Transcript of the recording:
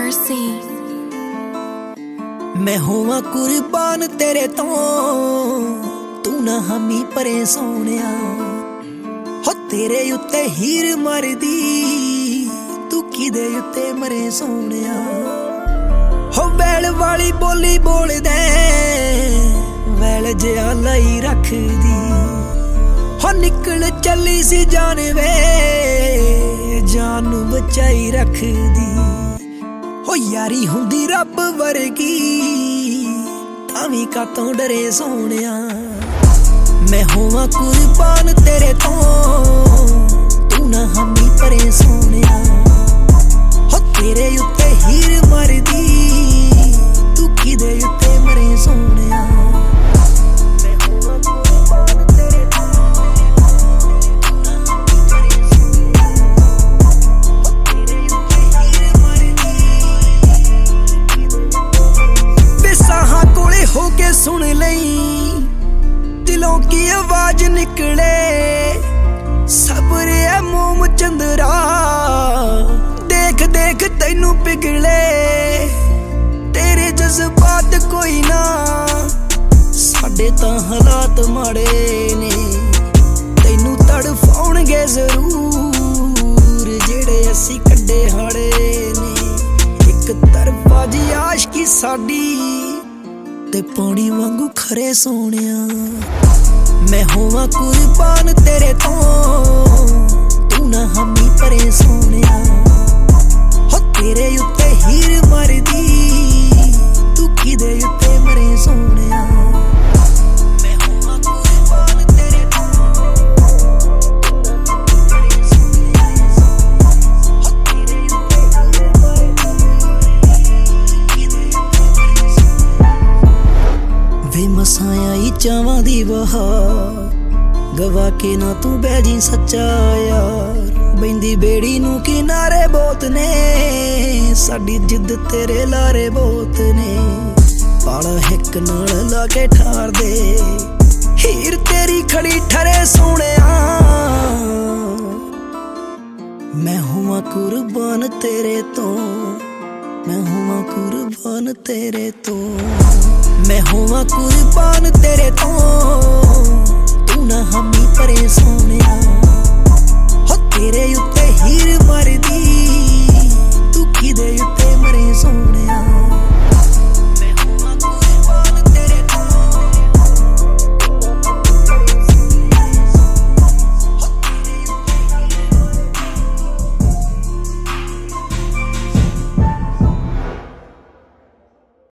mercy। मैं होवां कुर्बान तेरे तो तू ना हामी परे सोनिया हो तेरे उत्ते हीर मरदी तू किदे उत्ते मरे सोनिया हो बैल वाली बोली बोल दे वैल जिहा लाई रख दी हो निकल चली सी जान वे जान बचाई रख दी हो यारी हुंदी रब वर्गी तावी कातों डरे सोनिया मैं होवां कुर्बान तेरे तो तू ना हामी परे सोनिया हो तेरे उत्ते हीर मरदी तू किदे उत्ते मरे सोनिया होके सुन लई दिलों की आवाज निकले सब्र है मोम चंद्रा देख देख तैनू पिघले तेरे जज्बात कोई ना साडे तां हालात माड़े ने तैनू तड़फाउणगे जरूर जेड़े असी कड्डे हाड़े ने एक तरफा जी आशिकी साडी ते पानी वांगू खरे सोनिया मैं होवां कुर्बान तेरे तो तू ना हामी परे सोनिया हो तेरे उत्ते हीर मरदी तू किदे उत्ते मरे सोनिया मैं होवां कुर्बान तेरे तो हो तेरे उत्ते हीर वे मसाया ही चावां दी बहार गवा के ना तू बैजी सच्चा यार बैंदी बेड़ी नू किनारे बहुत ने साडी जिद तेरे लारे बहुत ने पाला हिक नाल ला के ठार दे हीर तेरी खड़ी ठरे सोनिया मैं होवां कुर्बान तेरे तो मैं होवां कुर्बान तेरे तो मैं होवां कुर्बान तेरे तो तू ना हामी परे सोनिया हो तेरे उत्ते हीर मरदी तू किदे उत्ते मरे सोनिया।